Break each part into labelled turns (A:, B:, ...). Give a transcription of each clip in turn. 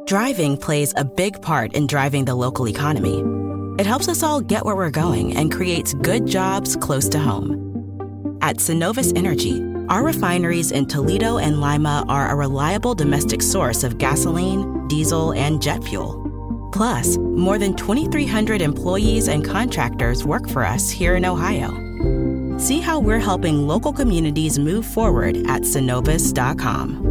A: Driving plays a big part in driving the local economy. It helps us all get where we're going and creates good jobs close to home. At Synovus Energy, our refineries in Toledo and Lima are a reliable domestic source of gasoline, diesel, and jet fuel. Plus, more than 2,300 employees and contractors work for us here in Ohio. See how we're helping local communities move forward at Synovus.com.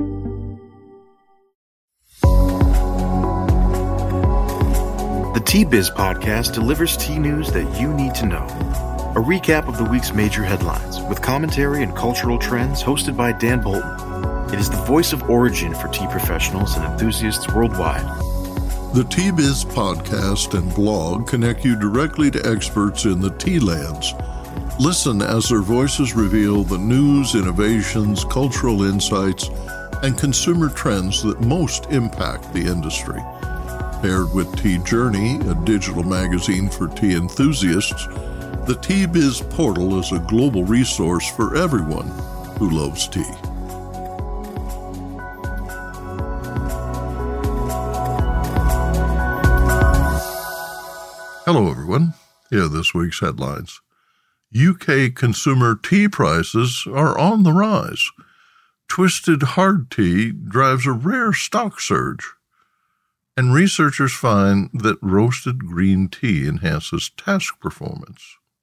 B: The T-Biz podcast delivers tea news that you need to know. A recap of the week's major headlines with commentary and cultural trends hosted by Dan Bolton. It is the voice of origin for tea professionals and enthusiasts worldwide.
C: The T-Biz podcast and blog connect you directly to experts in the tea lands. Listen as their voices reveal the news, innovations, cultural insights, and consumer trends that most impact the industry. Paired with Tea Journey, a digital magazine for tea enthusiasts, the T-Biz portal is a global resource for everyone who loves tea. Hello, everyone. Here are this week's headlines. UK consumer tea prices are on the rise. Twisted hard tea drives a rare stock surge. And researchers find that roasted green tea enhances task performance.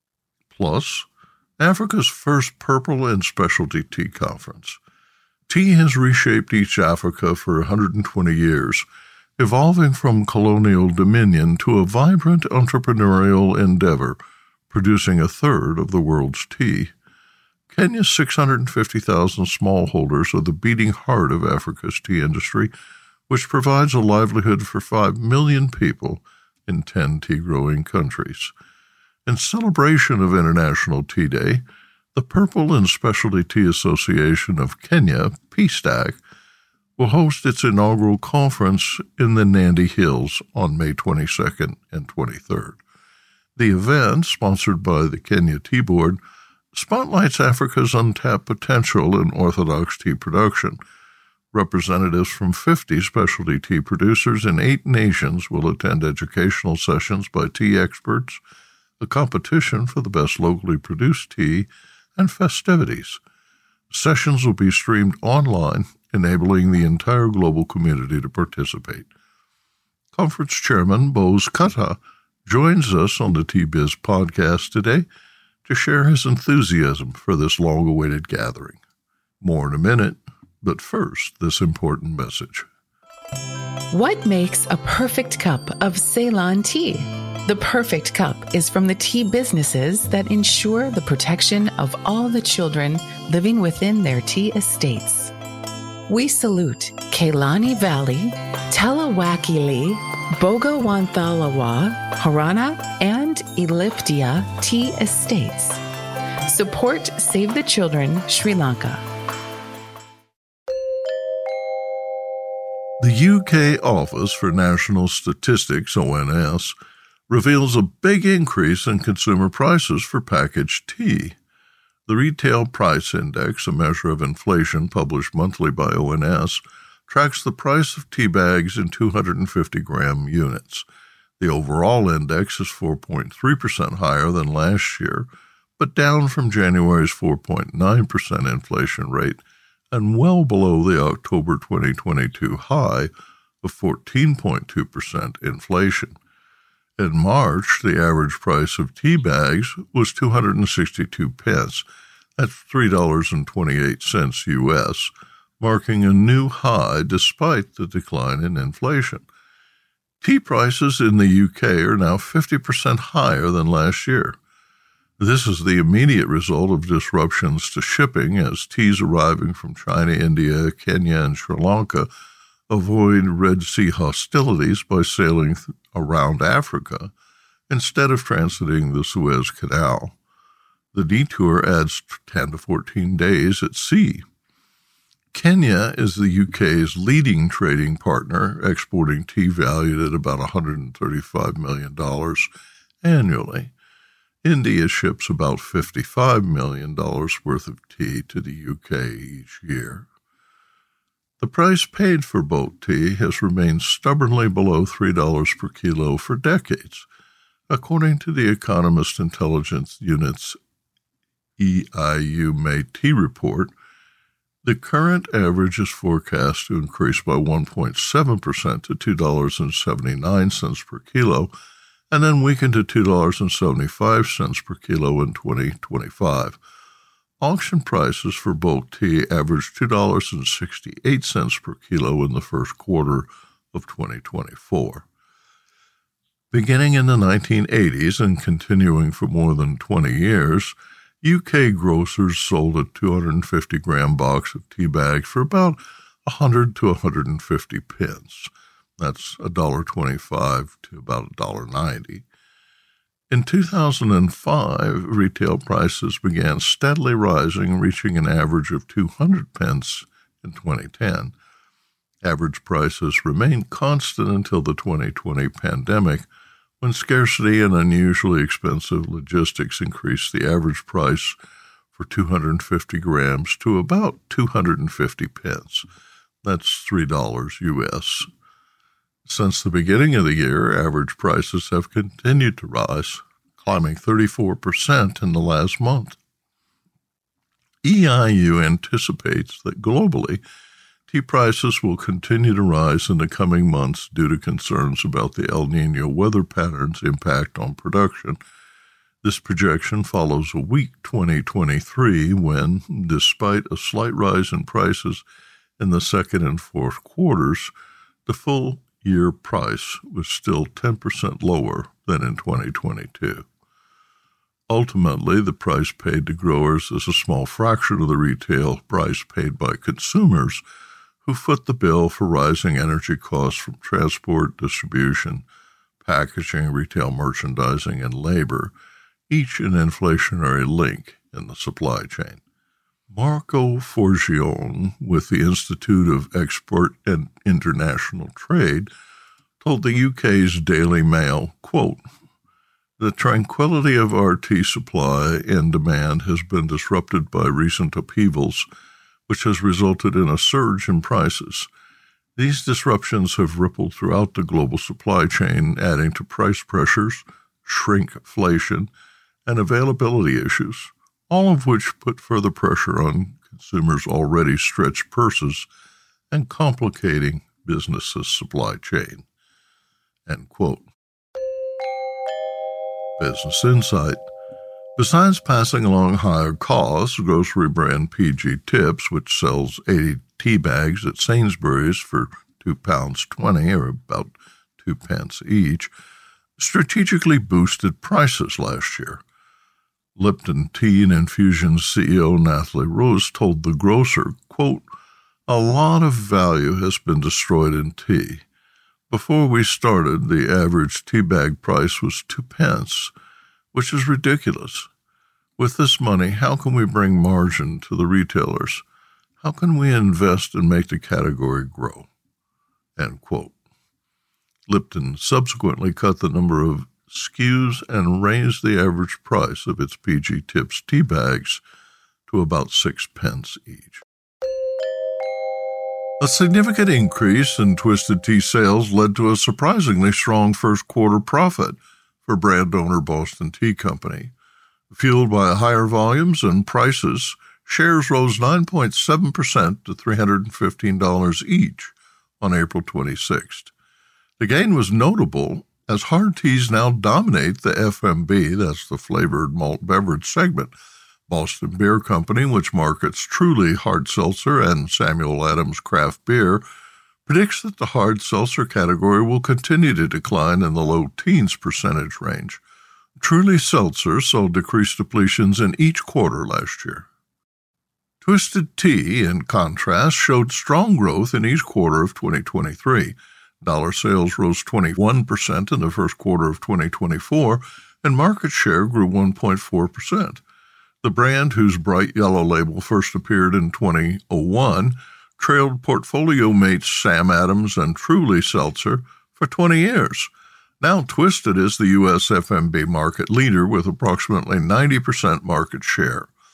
C: Plus, Africa's first purple and specialty tea conference. Tea has reshaped East Africa for 120 years, evolving from colonial dominion to a vibrant entrepreneurial endeavor, producing a third of the world's tea. Kenya's 650,000 smallholders are the beating heart of Africa's tea industry, which provides a livelihood for 5 million people in 10 tea-growing countries. In celebration of International Tea Day, the Purple and Specialty Tea Association of Kenya, PSTAC, will host its inaugural conference in the Nandi Hills on May 22nd and 23rd. The event, sponsored by the Kenya Tea Board, spotlights Africa's untapped potential in orthodox tea production. Representatives from 50 specialty tea producers in 8 nations will attend educational sessions by tea experts, a competition for the best locally produced tea, and festivities. Sessions will be streamed online, enabling the entire global community to participate. Conference Chairman Bose Kata joins us on the T-Biz podcast today to share his enthusiasm for this long-awaited gathering. More in a minute. But first, this important message.
D: What makes a perfect cup of Ceylon tea? The perfect cup is from the tea businesses that ensure the protection of all the children living within their tea estates. We salute Kailani Valley, Talawakili, Bogowonthalawa, Harana, and Elifdia tea estates. Support Save the Children, Sri Lanka.
C: The UK Office for National Statistics, ONS, reveals a big increase in consumer prices for packaged tea. The Retail Price Index, a measure of inflation published monthly by ONS, tracks the price of tea bags in 250-gram units. The overall index is 4.3% higher than last year, but down from January's 4.9% inflation rate, and well below the October 2022 high of 14.2% inflation. In March, the average price of tea bags was 262 pence. That's $3.28 U.S., marking a new high despite the decline in inflation. Tea prices in the UK are now 50% higher than last year. This is the immediate result of disruptions to shipping as teas arriving from China, India, Kenya, and Sri Lanka avoid Red Sea hostilities by sailing around Africa instead of transiting the Suez Canal. The detour adds 10 to 14 days at sea. Kenya is the UK's leading trading partner, exporting tea valued at about $135 million annually. India ships about $55 million worth of tea to the UK each year. The price paid for bulk tea has remained stubbornly below $3 per kilo for decades. According to the Economist Intelligence Unit's EIU May Tea Report, the current average is forecast to increase by 1.7% to $2.79 per kilo, and then weaken to $2.75 per kilo in 2025. Auction prices for bulk tea averaged $2.68 per kilo in the first quarter of 2024. Beginning in the 1980s and continuing for more than 20 years, UK grocers sold a 250-gram box of tea bags for about 100 to 150 pence. That's $1.25 to about $1.90. In 2005, retail prices began steadily rising, reaching an average of 200 pence in 2010. Average prices remained constant until the 2020 pandemic, when scarcity and unusually expensive logistics increased the average price for 250 grams to about 250 pence. That's $3 U.S. Since the beginning of the year, average prices have continued to rise, climbing 34% in the last month. EIU anticipates that globally, tea prices will continue to rise in the coming months due to concerns about the El Niño weather pattern's impact on production. This projection follows a weak 2023 when, despite a slight rise in prices in the second and fourth quarters, the full-year price was still 10% lower than in 2022. Ultimately, the price paid to growers is a small fraction of the retail price paid by consumers, who foot the bill for rising energy costs from transport, distribution, packaging, retail merchandising, and labor, each an inflationary link in the supply chain. Marco Forgione, with the Institute of Export and International Trade, told the UK's Daily Mail, quote, "The tranquility of our tea supply and demand has been disrupted by recent upheavals, which has resulted in a surge in prices. These disruptions have rippled throughout the global supply chain, adding to price pressures, shrinkflation, and availability issues, all of which put further pressure on consumers' already stretched purses and complicating businesses' supply chain." End quote. Business Insight. Besides passing along higher costs, grocery brand PG Tips, which sells 80 tea bags at Sainsbury's for £2.20 or about 2 pence each, strategically boosted prices last year. Lipton Tea and Infusion's CEO Nathalie Rose told the grocer, quote, "A lot of value has been destroyed in tea. Before we started, the average tea bag price was 2 pence, which is ridiculous. With this money, how can we bring margin to the retailers? How can we invest and make the category grow?" End quote. Lipton subsequently cut the number of SKUs and raised the average price of its PG Tips tea bags to about 6 pence each. A significant increase in Twisted Tea sales led to a surprisingly strong first quarter profit for brand owner Boston Tea Company. Fueled by higher volumes and prices, shares rose 9.7% to $315 each on April 26th. The gain was notable as hard teas now dominate the FMB, that's the flavored malt beverage segment. Boston Beer Company, which markets Truly Hard Seltzer and Samuel Adams Craft Beer, predicts that the hard seltzer category will continue to decline in the low teens percentage range. Truly Seltzer saw decreased depletions in each quarter last year. Twisted Tea, in contrast, showed strong growth in each quarter of 2023. Dollar sales rose 21% in the first quarter of 2024, and market share grew 1.4%. The brand, whose bright yellow label first appeared in 2001, trailed portfolio mates Sam Adams and Truly Seltzer for 20 years. Now Twisted is the U.S. FMB market leader with approximately 90% market share.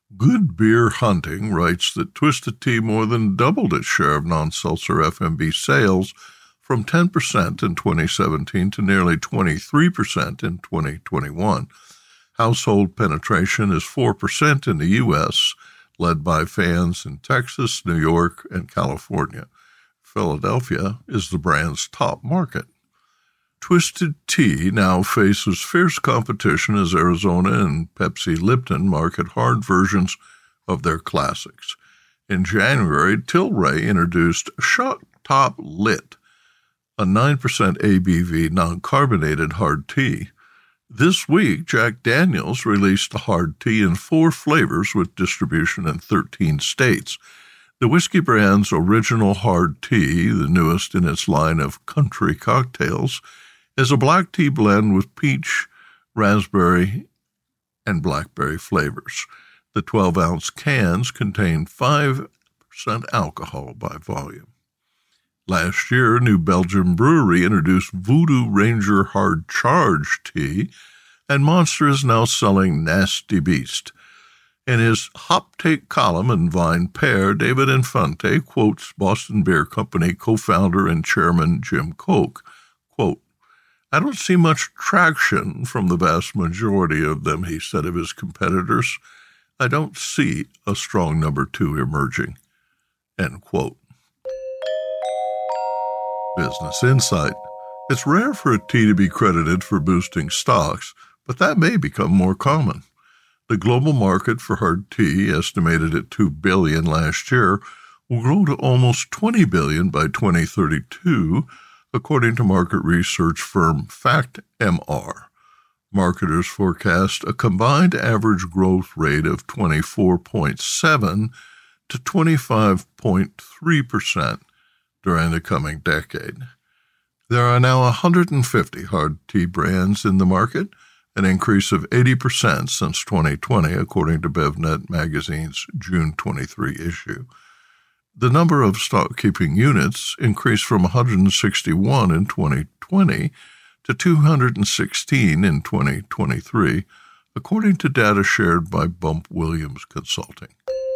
C: Good Beer Hunting writes that Twisted Tea more than doubled its share of non-seltzer FMB sales from 10% in 2017 to nearly 23% in 2021. Household penetration is 4% in the U.S., led by fans in Texas, New York, and California. Philadelphia is the brand's top market. Twisted Tea now faces fierce competition as Arizona and Pepsi Lipton market hard versions of their classics. In January, Tilray introduced Shock Top Lit, a 9% ABV non-carbonated hard tea. This week, Jack Daniel's released a hard tea in 4 flavors with distribution in 13 states. The whiskey brand's original hard tea, the newest in its line of country cocktails, is a black tea blend with peach, raspberry, and blackberry flavors. The 12-ounce cans contain 5% alcohol by volume. Last year, New Belgium Brewery introduced Voodoo Ranger Hard Charge tea, and Monster is now selling Nasty Beast. In his Hop Take column in Vine Pair, David Infante quotes Boston Beer Company co-founder and chairman Jim Koch, quote, "I don't see much traction from the vast majority of them," he said of his competitors. "I don't see a strong number 2 emerging." End quote. Business Insight. It's rare for a tea to be credited for boosting stocks, but that may become more common. The global market for hard tea, estimated at $2 billion last year, will grow to almost $20 billion by 2032, according to market research firm FactMR. Marketers forecast a combined average growth rate of 24.7 to 25.3% during the coming decade. There are now 150 hard tea brands in the market, an increase of 80% since 2020, according to BevNet magazine's June 23 issue. The number of stock-keeping units increased from 161 in 2020 to 216 in 2023, according to data shared by Bump Williams Consulting.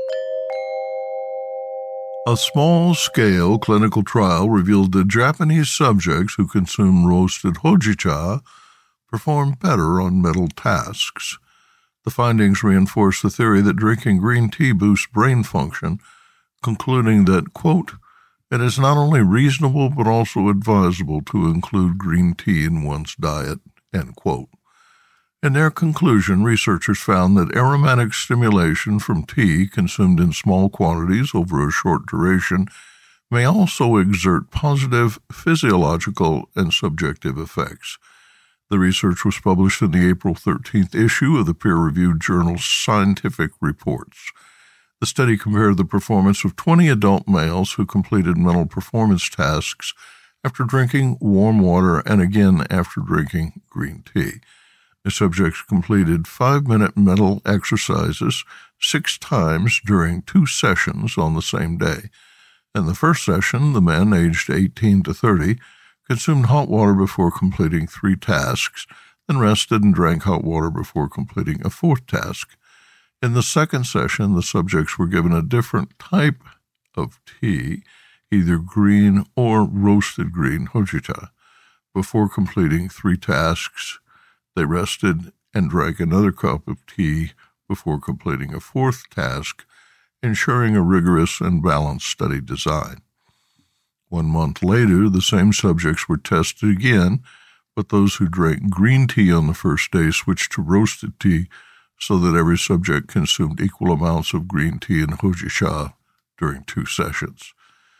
C: A small-scale clinical trial revealed that Japanese subjects who consume roasted hojicha perform better on mental tasks. The findings reinforce the theory that drinking green tea boosts brain function, concluding that, quote, "It is not only reasonable but also advisable to include green tea in one's diet," end quote. In their conclusion, researchers found that aromatic stimulation from tea consumed in small quantities over a short duration may also exert positive physiological and subjective effects. The research was published in the April 13th issue of the peer-reviewed journal Scientific Reports. The study compared the performance of 20 adult males who completed mental performance tasks after drinking warm water and again after drinking green tea. The subjects completed 5-minute mental exercises 6 times during 2 sessions on the same day. In the first session, the men, aged 18 to 30, consumed hot water before completing 3 tasks, then rested and drank hot water before completing a 4th task. In the second session, the subjects were given a different type of tea, either green or roasted green hojicha. Before completing 3 tasks, they rested and drank another cup of tea before completing a 4th task, ensuring a rigorous and balanced study design. 1 month later, the same subjects were tested again, but those who drank green tea on the first day switched to roasted tea so that every subject consumed equal amounts of green tea and hojicha during 2 sessions.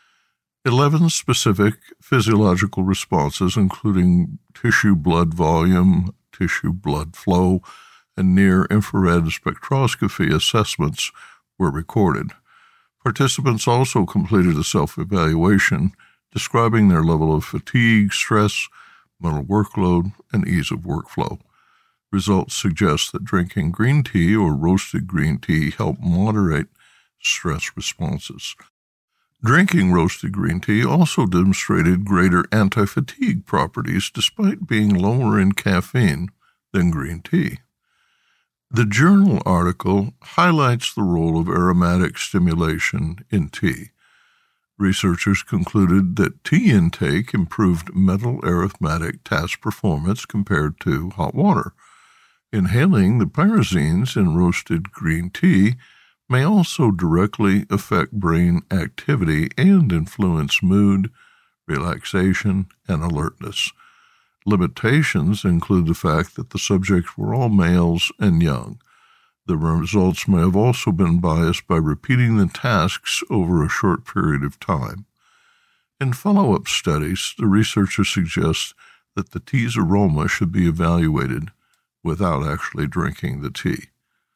C: 11 specific physiological responses, including tissue blood volume, tissue blood flow, and near-infrared spectroscopy assessments were recorded. Participants also completed a self-evaluation describing their level of fatigue, stress, mental workload, and ease of workflow. Results suggest that drinking green tea or roasted green tea help moderate stress responses. Drinking roasted green tea also demonstrated greater anti-fatigue properties despite being lower in caffeine than green tea. The journal article highlights the role of aromatic stimulation in tea. Researchers concluded that tea intake improved mental arithmetic task performance compared to hot water. Inhaling the pyrazines in roasted green tea may also directly affect brain activity and influence mood, relaxation, and alertness. Limitations include the fact that the subjects were all males and young. The results may have also been biased by repeating the tasks over a short period of time. In follow-up studies, the researchers suggest that the tea's aroma should be evaluated without actually drinking the tea.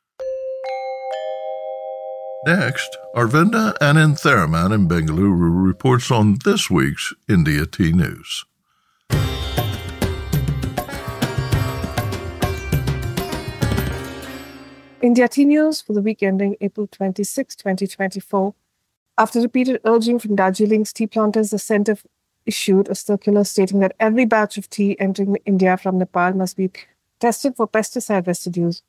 C: Next, Arvinda Anantharaman in Bengaluru reports on this week's India Tea News.
E: India Tea News for the week ending April 26, 2024. After repeated urging from Darjeeling's tea planters, the centre issued a circular stating that every batch of tea entering India from Nepal must be tested for pesticide residues.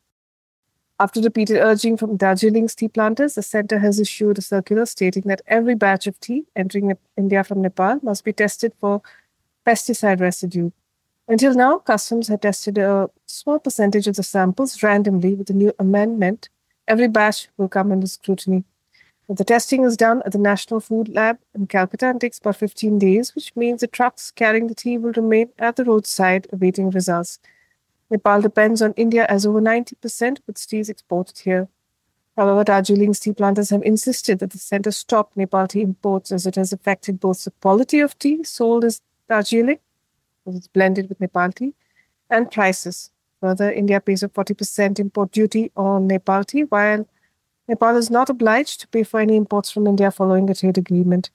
E: After repeated urging from Darjeeling's tea planters, the centre has issued a circular stating that every batch of tea entering India from Nepal must be tested for pesticide residue. Until now, Customs had tested a small percentage of the samples randomly. With the new amendment, every batch will come under scrutiny. The testing is done at the National Food Lab in Calcutta and takes about 15 days, which means the trucks carrying the tea will remain at the roadside awaiting results. Nepal depends on India as over 90% of its tea is exported here. However, Darjeeling's tea planters have insisted that the centre stop Nepal tea imports as it has affected both the quality of tea sold as Darjeeling, as it's blended with Nepal tea, and prices. Further, India pays a 40% import duty on Nepal tea, while Nepal is not obliged to pay for any imports from India following a trade agreement.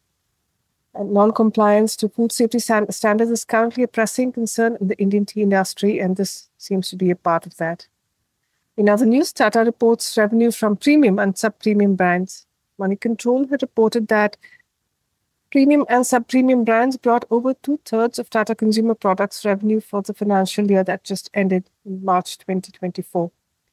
E: And non-compliance to food safety standards is currently a pressing concern in the Indian tea industry, and this seems to be a part of that. In other news, Tata reports revenue from premium and sub-premium brands. Money Control had reported that premium and sub-premium brands brought over 2/3 of Tata Consumer Products revenue for the financial year that just ended in March 2024.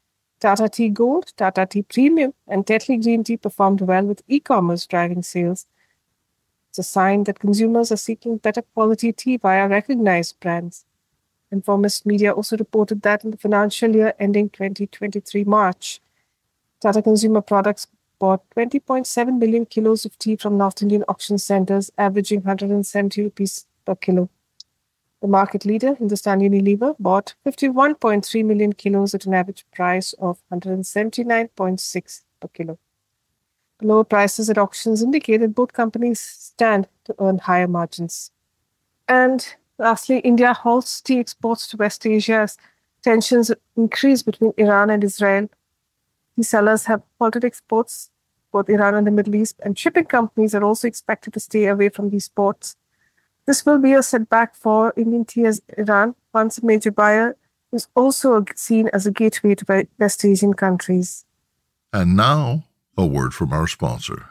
E: Tata Tea Gold, Tata Tea Premium, and Tetley Green Tea performed well with e-commerce driving sales. It's a sign that consumers are seeking better quality tea via recognized brands. Informist Media also reported that in the financial year ending 2023 March, Tata Consumer Products bought 20.7 million kilos of tea from North Indian auction centres, averaging 170 rupees per kilo. The market leader, Hindustan Unilever, bought 51.3 million kilos at an average price of 179.6 per kilo. The lower prices at auctions indicate that both companies stand to earn higher margins. And lastly, India halts tea exports to West Asia as tensions increase between Iran and Israel. Tea sellers have halted exports, both Iran and the Middle East, and shipping companies are also expected to stay away from these ports. This will be a setback for Indian tea as Iran, once a major buyer, is also seen as a gateway to West Asian countries.
C: And now, a word from our sponsor.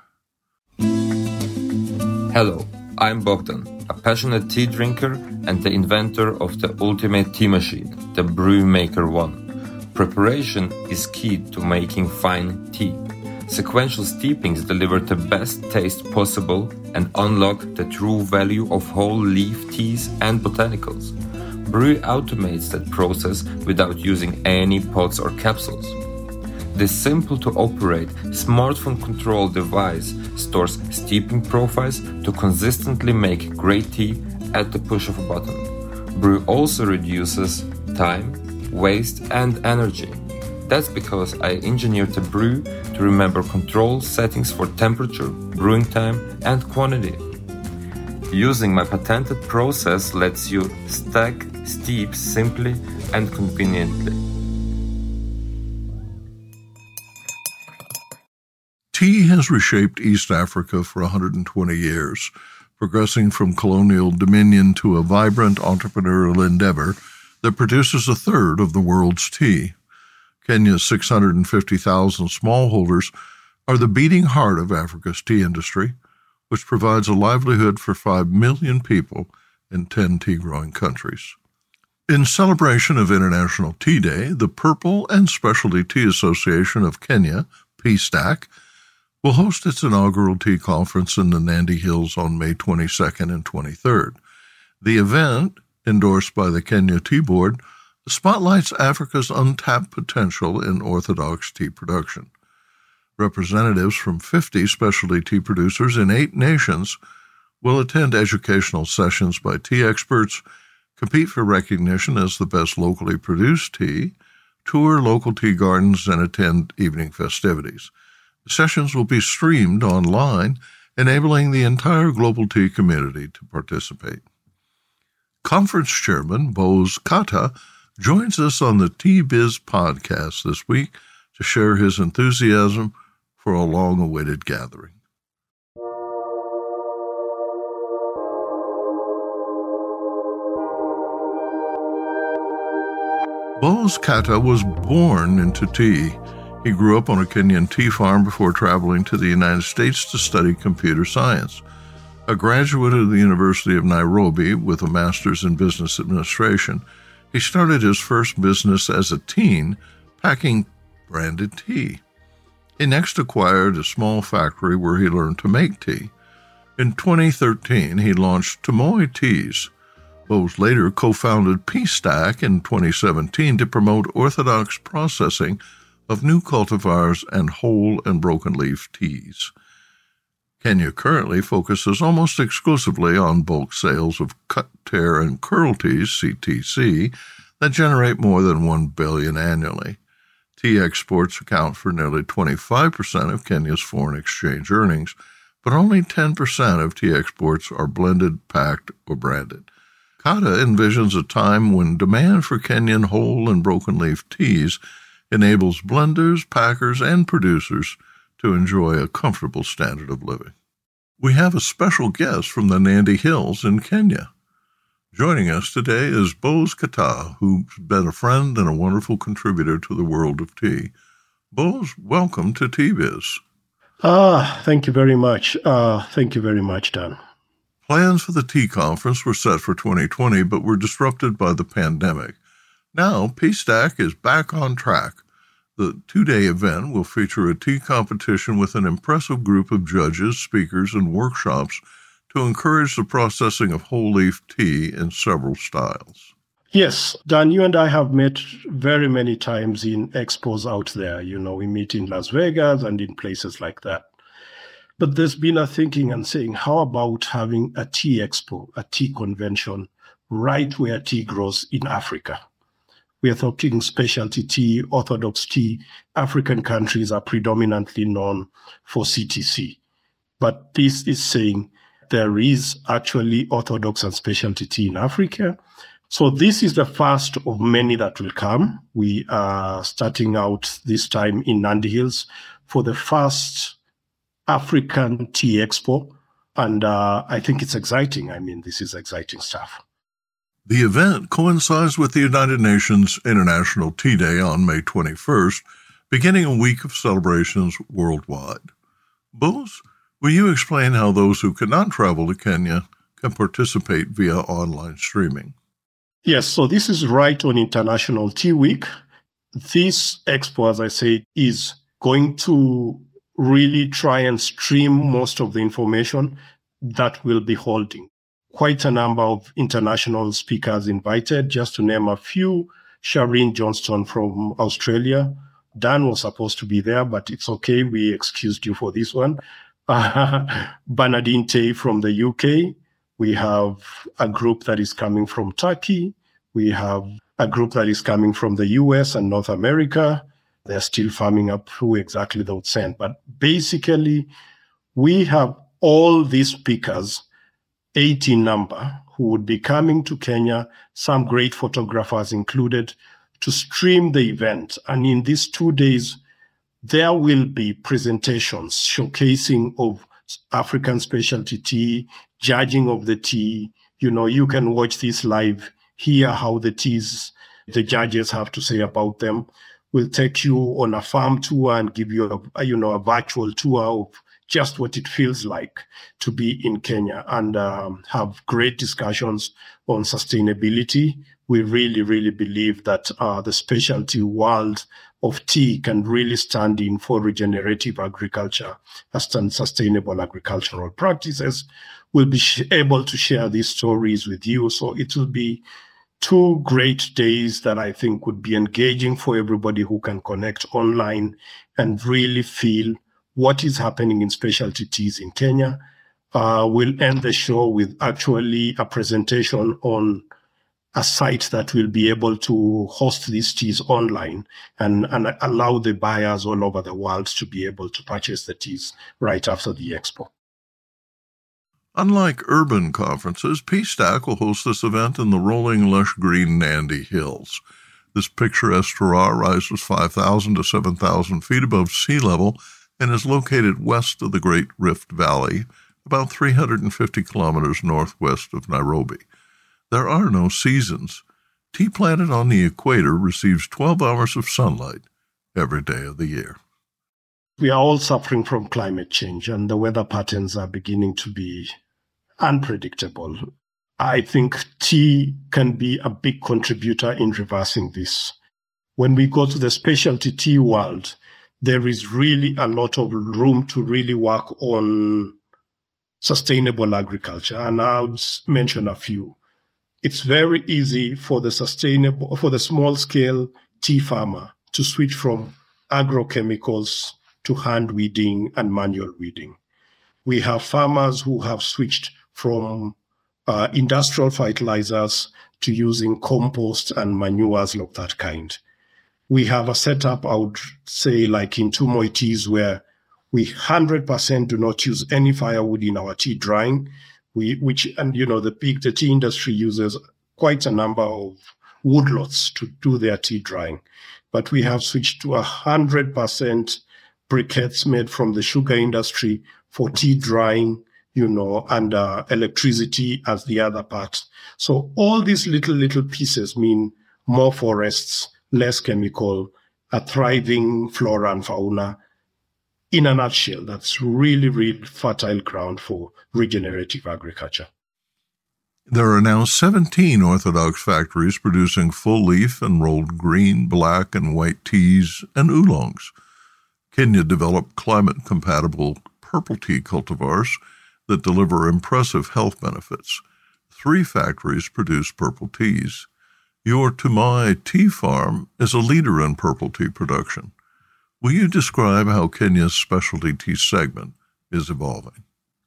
F: Hello, I'm Bogdan, a passionate tea drinker and the inventor of the ultimate tea machine, the Brewmaker One. Preparation is key to making fine tea. Sequential steepings deliver the best taste possible and unlock the true value of whole leaf teas and botanicals. Brew automates that process without using any pots or capsules. This simple-to-operate, smartphone-controlled device stores steeping profiles to consistently make great tea at the push of a button. Brew also reduces time, waste, and energy. That's because I engineered the brew to remember control settings for temperature, brewing time, and quantity. Using my patented process lets you stack steep simply and conveniently.
C: Tea has reshaped East Africa for 120 years, progressing from colonial dominion to a vibrant entrepreneurial endeavor that produces a third of the world's tea. Kenya's 650,000 smallholders are the beating heart of Africa's tea industry, which provides a livelihood for 5 million people in 10 tea-growing countries. In celebration of International Tea Day, the Purple and Specialty Tea Association of Kenya, PSTAC, will host its inaugural tea conference in the Nandi Hills on May 22nd and 23rd. The event, endorsed by the Kenya Tea Board, spotlights Africa's untapped potential in orthodox tea production. Representatives from 50 specialty tea producers in 8 nations will attend educational sessions by tea experts, compete for recognition as the best locally produced tea, tour local tea gardens, and attend evening festivities. The sessions will be streamed online, enabling the entire global tea community to participate. Conference Chairman Bose Kata joins us on the Tea Biz podcast this week to share his enthusiasm for a long-awaited gathering. Bose Kata was born into tea. He grew up on a Kenyan tea farm before traveling to the United States to study computer science. A graduate of the University of Nairobi with a master's in business administration, he started his first business as a teen, packing branded tea. He next acquired a small factory where he learned to make tea. In 2013, he launched Tamoy Teas. Bose later co-founded PSTAC in 2017 to promote orthodox processing of new cultivars and whole and broken leaf teas. Kenya currently focuses almost exclusively on bulk sales of cut, tear, and curl teas, CTC, that generate more than $1 billion annually. Tea exports account for nearly 25% of Kenya's foreign exchange earnings, but only 10% of tea exports are blended, packed, or branded. Kata envisions a time when demand for Kenyan whole and broken leaf teas enables blenders, packers, and producers to enjoy a comfortable standard of living. We have a special guest from the Nandi Hills in Kenya. Joining us today is Bose Kata, who's been a friend and a wonderful contributor to the world of tea. Bose, welcome to Tea Biz.
G: Thank you very much. Thank you very much, Dan.
C: Plans for the tea conference were set for 2020, but were disrupted by the pandemic. Now, PSTAC is back on track. The 2-day event will feature a tea competition with an impressive group of judges, speakers, and workshops to encourage the processing of whole leaf tea in several styles.
G: Yes, Dan, you and I have met very many times in expos out there. You know, we meet in Las Vegas and in places like that. But there's been a thinking and saying, how about having a tea expo, a tea convention, right where tea grows in Africa? We are talking specialty tea, orthodox tea. African countries are predominantly known for CTC. But this is saying there is actually orthodox and specialty tea in Africa. So this is the first of many that will come. We are starting out this time in Nandi Hills for the first African Tea Expo, and I think it's exciting. I mean, this is exciting stuff.
C: The event coincides with the United Nations International Tea Day on May 21st, beginning a week of celebrations worldwide. Bose, will you explain how those who cannot travel to Kenya can participate via online streaming?
G: Yes, so this is right on International Tea Week. This expo, as I said, is going to really try and stream most of the information that we'll be holding. Quite a number of international speakers invited, just to name a few. Shireen Johnston from Australia. Dan was supposed to be there, but it's okay. We excused you for this one. Bernardine Tay from the UK. We have a group that is coming from Turkey. We have a group that is coming from the US and North America. They're still farming up who exactly they would send. But basically, we have all these speakers, 18 number, who would be coming to Kenya, some great photographers included, to stream the event. And in these 2 days, there will be presentations showcasing of African specialty tea, judging of the tea. You know, you can watch this live, hear how the teas, the judges have to say about them. We'll take you on a farm tour and give you a virtual tour of just what it feels like to be in Kenya, and have great discussions on sustainability. We really, really believe that the specialty world of tea can really stand in for regenerative agriculture and sustainable agricultural practices. We'll be able to share these stories with you. So it will be 2 great days that I think would be engaging for everybody who can connect online and really feel what is happening in specialty teas in Kenya. We'll end the show with actually a presentation on a site that will be able to host these teas online and allow the buyers all over the world to be able to purchase the teas right after the expo.
C: Unlike urban conferences, PSTAC will host this event in the rolling, lush green Nandi Hills. This picturesque terroir rises 5,000 to 7,000 feet above sea level and is located west of the Great Rift Valley, about 350 kilometers northwest of Nairobi. There are no seasons. Tea planted on the equator receives 12 hours of sunlight every day of the year.
G: We are all suffering from climate change, and the weather patterns are beginning to be unpredictable. I think tea can be a big contributor in reversing this. When we go to the specialty tea world, there is really a lot of room to really work on sustainable agriculture, and I'll mention a few. It's very easy for the small-scale tea farmer to switch from agrochemicals to hand weeding and manual weeding. We have farmers who have switched from industrial fertilizers to using compost and manures of that kind. We have a setup, I would say, like in Tumoy Teas, where we 100% do not use any firewood in our tea drying. The tea industry uses quite a number of woodlots to do their tea drying. But we have switched to 100% briquettes made from the sugar industry for tea drying, and electricity as the other part. So all these little pieces mean more forests, less chemical, a thriving flora and fauna. In a nutshell, that's really, really fertile ground for regenerative agriculture.
C: There are now 17 orthodox factories producing full leaf and rolled green, black, and white teas and oolongs. Kenya developed climate-compatible purple tea cultivars that deliver impressive health benefits. 3 factories produce purple teas. Your Tumai Tea Farm is a leader in purple tea production. Will you describe how Kenya's specialty tea segment is evolving?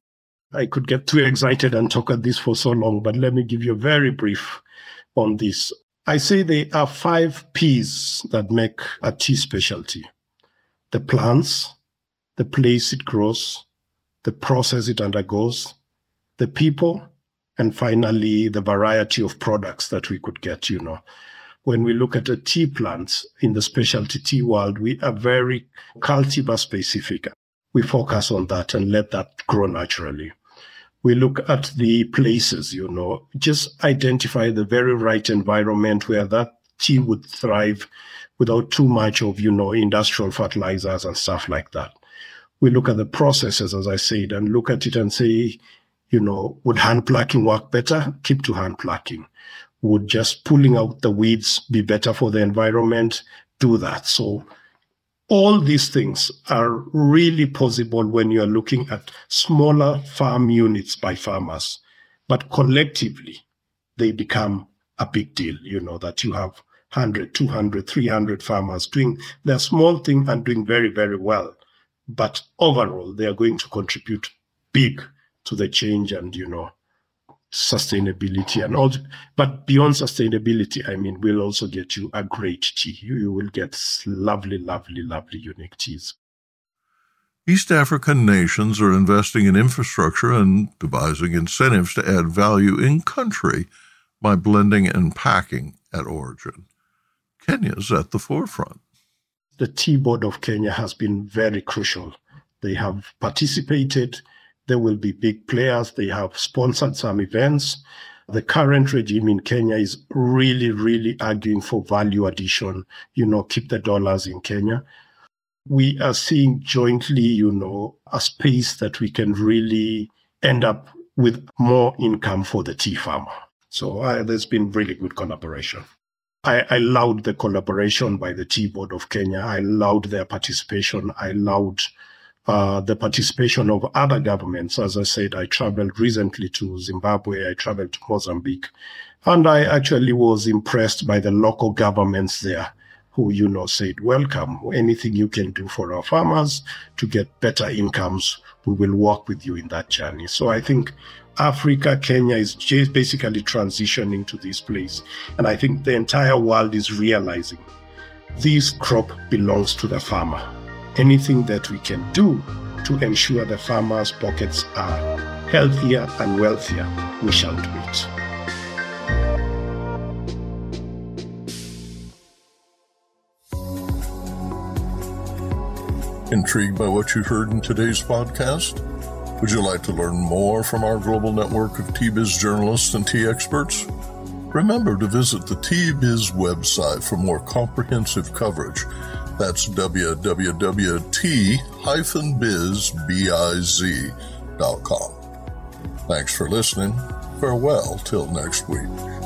G: I could get too excited and talk at this for so long, but let me give you a very brief on this. I say there are 5 P's that make a tea specialty: the plants, the place it grows, the process it undergoes, the people, and finally the variety of products that we could get, When we look at a tea plant in the specialty tea world, we are very cultivar specific. We focus on that and let that grow naturally. We look at the places, just identify the very right environment where that tea would thrive without too much of, industrial fertilizers and stuff like that. We look at the processes, as I said, and look at it and say, would hand plucking work better? Keep to hand plucking. Would just pulling out the weeds be better for the environment? Do that. So all these things are really possible when you're looking at smaller farm units by farmers. But collectively, they become a big deal, that you have 100, 200, 300 farmers doing their small thing and doing very, very well. But overall, they are going to contribute big to the change and, sustainability and all. But beyond sustainability, we'll also get you a great tea. You will get lovely, lovely, lovely, unique teas.
C: East African nations are investing in infrastructure and devising incentives to add value in country by blending and packing at origin. Kenya's at the forefront.
G: The Tea Board of Kenya has been very crucial. They have participated. There will be big players. They have sponsored some events. The current regime in Kenya is really, really arguing for value addition, keep the dollars in Kenya. we are seeing jointly, a space that we can really end up with more income for the tea farmer. So there's been really good collaboration. I allowed the collaboration by the Tea Board of Kenya. I allowed their participation. I allowed the participation of other governments. As I said, I traveled recently to Zimbabwe. I traveled to Mozambique. And I actually was impressed by the local governments there who, said, welcome. Anything you can do for our farmers to get better incomes, we will work with you in that journey. So I think Africa, Kenya is just basically transitioning to this place. And I think the entire world is realizing this crop belongs to the farmer. Anything that we can do to ensure the farmers' pockets are healthier and wealthier, we shall do it.
C: Intrigued by what you heard in today's podcast? Would you like to learn more from our global network of Tea-Biz journalists and tea experts? Remember to visit the Tea-Biz website for more comprehensive coverage. That's www.t-biz.com. Thanks for listening. Farewell till next week.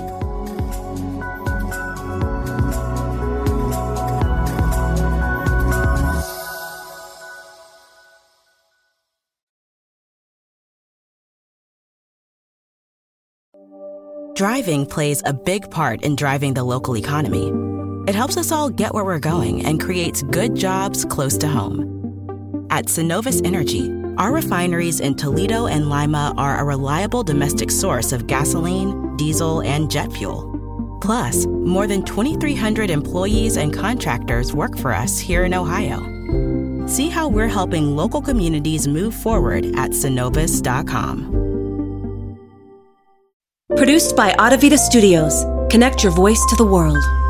A: Driving plays a big part in driving the local economy. It helps us all get where we're going and creates good jobs close to home. At Synovus Energy, our refineries in Toledo and Lima are a reliable domestic source of gasoline, diesel, and jet fuel. Plus, more than 2,300 employees and contractors work for us here in Ohio. See how we're helping local communities move forward at Synovus.com.
H: Produced by Adavita Studios. Connect your voice to the world.